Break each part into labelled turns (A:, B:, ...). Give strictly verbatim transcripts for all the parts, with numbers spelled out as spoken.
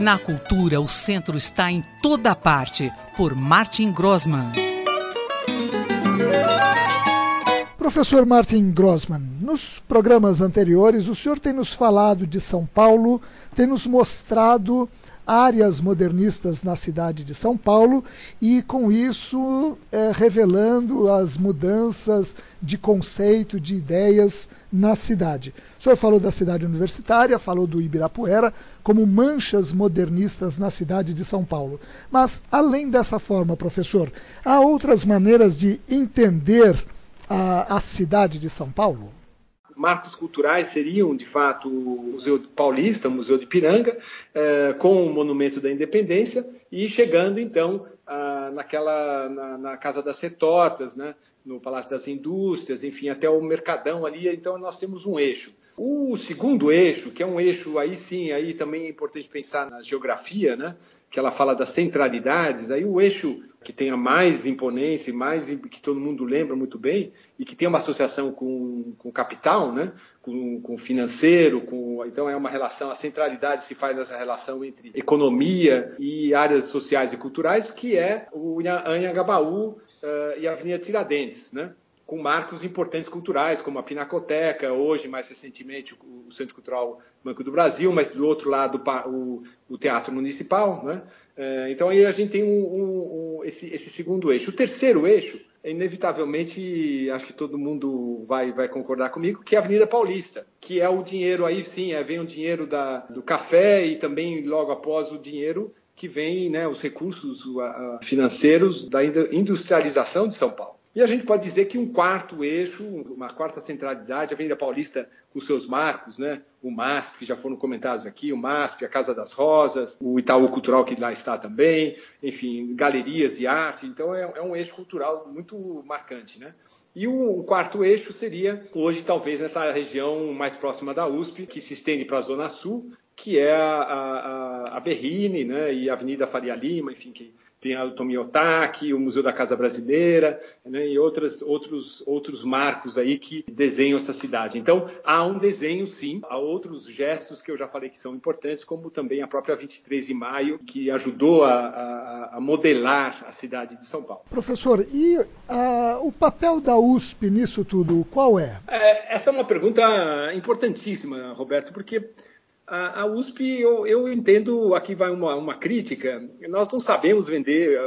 A: Na cultura, o centro está em toda parte, por Martin Grossmann.
B: Professor Martin Grossmann, nos programas anteriores o senhor tem nos falado de São Paulo, tem nos mostrado áreas modernistas na cidade de São Paulo e, com isso, é, revelando as mudanças de conceito, de ideias na cidade. O senhor falou da cidade universitária, falou do Ibirapuera, como manchas modernistas na cidade de São Paulo. Mas, além dessa forma, professor, há outras maneiras de entender a, a cidade de São Paulo?
C: Marcos culturais seriam, de fato, o Museu Paulista, o Museu de Ipiranga, eh, com o Monumento da Independência e chegando, então, ah, naquela, na, na Casa das Retortas, né, no Palácio das Indústrias, enfim, até o Mercadão ali. Então, nós temos um eixo. O segundo eixo, que é um eixo, aí sim, aí também é importante pensar na geografia, né, que ela fala das centralidades, aí o eixo que tenha mais imponência, mais que todo mundo lembra muito bem, e que tem uma associação com o capital, né? com, com o financeiro, com, então é uma relação, a centralidade se faz essa relação entre economia e áreas sociais e culturais, que é o Anhangabaú uh, e a Avenida Tiradentes, né? Com marcos importantes culturais, como a Pinacoteca, hoje, mais recentemente, o Centro Cultural Banco do Brasil, mas do outro lado o, o Teatro Municipal, né? Então aí a gente tem um, um, um, esse, esse segundo eixo. O terceiro eixo, inevitavelmente, acho que todo mundo vai, vai concordar comigo, que é a Avenida Paulista, que é o dinheiro aí, sim, é, vem o dinheiro da, do café e também logo após o dinheiro que vem, né, os recursos uh, financeiros da industrialização de São Paulo. E a gente pode dizer que um quarto eixo, uma quarta centralidade, a Avenida Paulista com seus marcos, né? O MASP, que já foram comentados aqui, o MASP, a Casa das Rosas, o Itaú Cultural, que lá está também, enfim, galerias de arte. Então, é, é um eixo cultural muito marcante, né? E o, o quarto eixo seria, hoje, talvez, nessa região mais próxima da U S P, que se estende para a Zona Sul, que é a, a, a Berrine, né? E a Avenida Faria Lima, enfim, que tem a Tomi Otaki, o Museu da Casa Brasileira, né, e outras, outros, outros marcos aí que desenham essa cidade. Então, há um desenho, sim, há outros gestos que eu já falei que são importantes, como também a própria vinte e três de maio, que ajudou a, a, a modelar a cidade de São Paulo.
B: Professor, e a, o papel da U S P nisso tudo, qual é?
C: é? Essa é uma pergunta importantíssima, Roberto, porque a U S P, eu, eu entendo, aqui vai uma, uma crítica, nós não sabemos vender,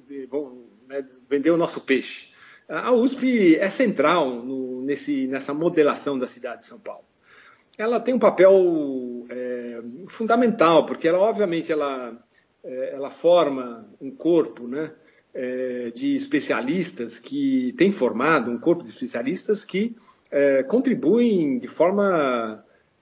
C: né, vender o nosso peixe. A U S P é central no, nesse, nessa modelação da cidade de São Paulo. Ela tem um papel é, fundamental, porque ela, obviamente, ela, é, ela forma um corpo, né, é, de especialistas que tem formado, um corpo de especialistas que é, contribuem de forma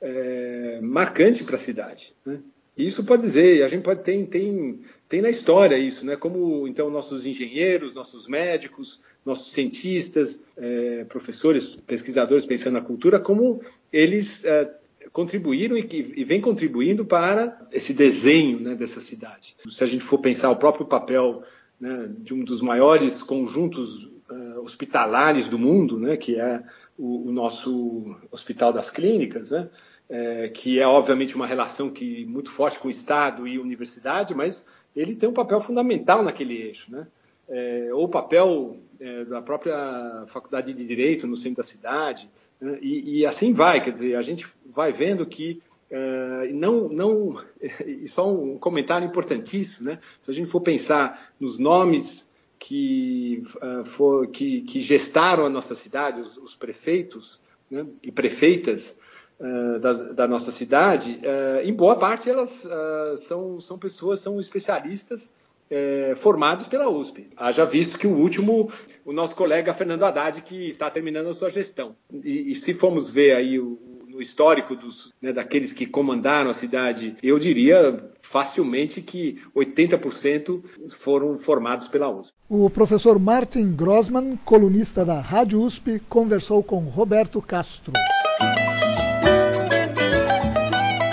C: É, marcante para a cidade, né? Isso pode dizer, a gente pode tem tem tem na história isso, né? Como então nossos engenheiros, nossos médicos, nossos cientistas, é, professores, pesquisadores pensando na cultura, como eles é, contribuíram e, que, e vêm contribuindo para esse desenho, né, dessa cidade. Se a gente for pensar o próprio papel, né, de um dos maiores conjuntos uh, hospitalares do mundo, né, que é o, o nosso Hospital das Clínicas, né? É, que é obviamente uma relação que, muito forte com o Estado e universidade, mas ele tem um papel fundamental naquele eixo, né? É, ou o papel é, da própria Faculdade de Direito no centro da cidade, né? e, e assim vai, quer dizer, a gente vai vendo que é, não, não, e só um comentário importantíssimo, né? Se a gente for pensar nos nomes que, uh, for, que, que gestaram a nossa cidade, os, os prefeitos, né, e prefeitas uh, da, da nossa cidade, uh, em boa parte elas uh, são, são pessoas, são especialistas uh, formados pela U S P. Haja visto que o último, o nosso colega Fernando Haddad, que está terminando a sua gestão. E, e se formos ver aí o no histórico dos, né, daqueles que comandaram a cidade, eu diria facilmente que oitenta por cento foram formados pela U S P.
B: O professor Martin Grossmann, colunista da Rádio U S P, conversou com Roberto Castro.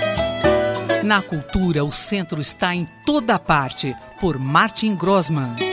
A: Na cultura, o centro está em toda parte, por Martin Grossmann.